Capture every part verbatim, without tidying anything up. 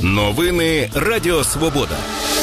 Новини Радіо Свобода.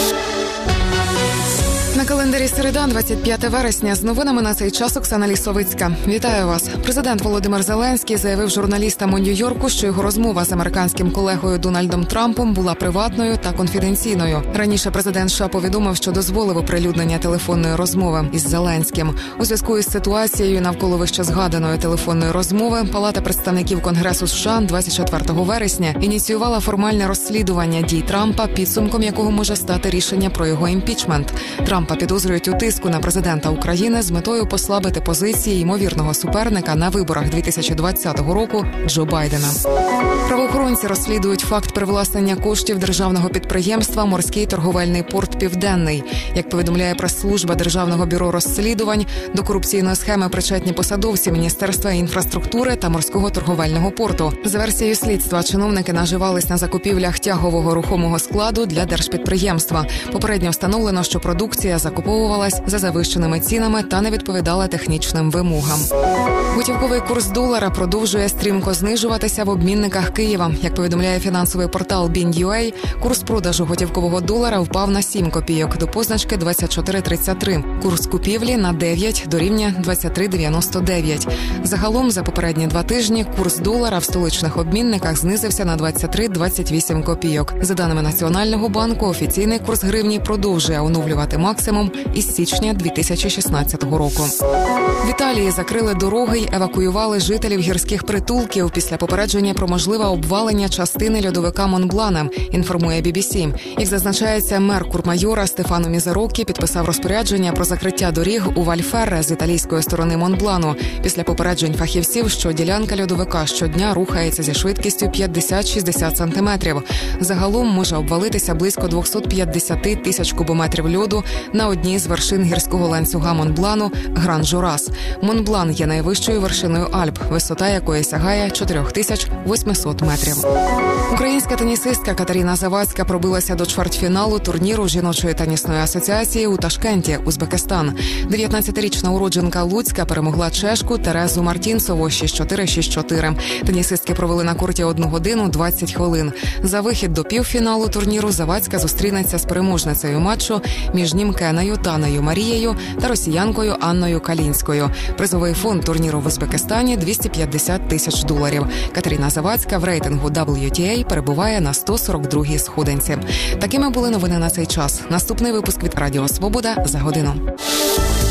На календарі середа, двадцять п'яте вересня. З новинами на цей час Оксана Лісовицька. Вітаю вас. Президент Володимир Зеленський заявив журналістам у Нью-Йорку, що його розмова з американським колегою Дональдом Трампом була приватною та конфіденційною. Раніше президент США повідомив, що дозволив оприлюднення телефонної розмови із Зеленським. У зв'язку із ситуацією навколо вище згаданої телефонної розмови Палата представників Конгресу США двадцять четвертого вересня ініціювала формальне розслідування дій Трампа, підсумком якого може стати рішення про його імпічмент. Трампа підозрюють у тиску на президента України з метою послабити позиції ймовірного суперника на виборах дві тисячі двадцятого року Джо Байдена. Правоохоронці розслідують факт привласнення коштів державного підприємства «Морський торговельний порт Південний». Як повідомляє прес-служба Державного бюро розслідувань, до корупційної схеми причетні посадовці Міністерства інфраструктури та морського торговельного порту. За версією слідства, чиновники наживались на закупівлях тягового рухомого складу для держпідприємства. Попередньо встановлено, що продукція закуповувалась за завищеними цінами та не відповідала технічним вимогам. Готівковий курс долара продовжує стрімко знижуватися в обмінниках Києва. Як повідомляє фінансовий портал бі ен ю ей, курс продажу готівкового долара впав на сім копійок до позначки двадцять чотири тридцять три. Курс купівлі на дев'ять до рівня двадцять три дев'яносто дев'ять. Загалом за попередні два тижні курс долара в столичних обмінниках знизився на двадцять три двадцять вісім копійок. За даними Національного банку, офіційний курс гривні продовжує оновлювати максимум із січня дві тисячі шістнадцятого року. В Італії закрили дороги й евакуювали жителів гірських притулків після попередження про можливе обвалення частини льодовика Монблана, інформує бі бі сі. Як зазначається, мер Курмайора Стефано Мізарокі підписав розпорядження про закриття доріг у Вальферре з італійської сторони Монблану після попереджень фахівців, що ділянка льодовика щодня рухається зі швидкістю п'ятдесят шістдесят сантиметрів. Загалом може обвалитися близько двісті п'ятдесят тисяч кубометрів льоду на одній з вершин гірського ланцюга Монблану – Гран-Журас. Монблан є найвищою вершиною Альп, висота якої сягає чотири тисячі вісімсот метрів. Українська тенісистка Катерина Завадська пробилася до чвертьфіналу турніру жіночої тенісної асоціації у Ташкенті, Узбекистан. дев'ятнадцятирічна уродженка Луцька перемогла чешку Терезу Мартінцову шість чотири шість чотири. Тенісистки провели на корті одну годину двадцять хвилин. За вихід до півфіналу турніру Завадська зустрінеться з переможницею матчу між німкеною Танею Марією та росіянкою Анною Калінською. Призовий фонд турніру в Узбекистані – двісті п'ятдесят тисяч доларів. Катерина Завадська в рейтингу дабл ю ті ей перебуває на сто сорок другій сходинці. Такими були новини на цей час. Наступний випуск від Радіо Свобода за годину.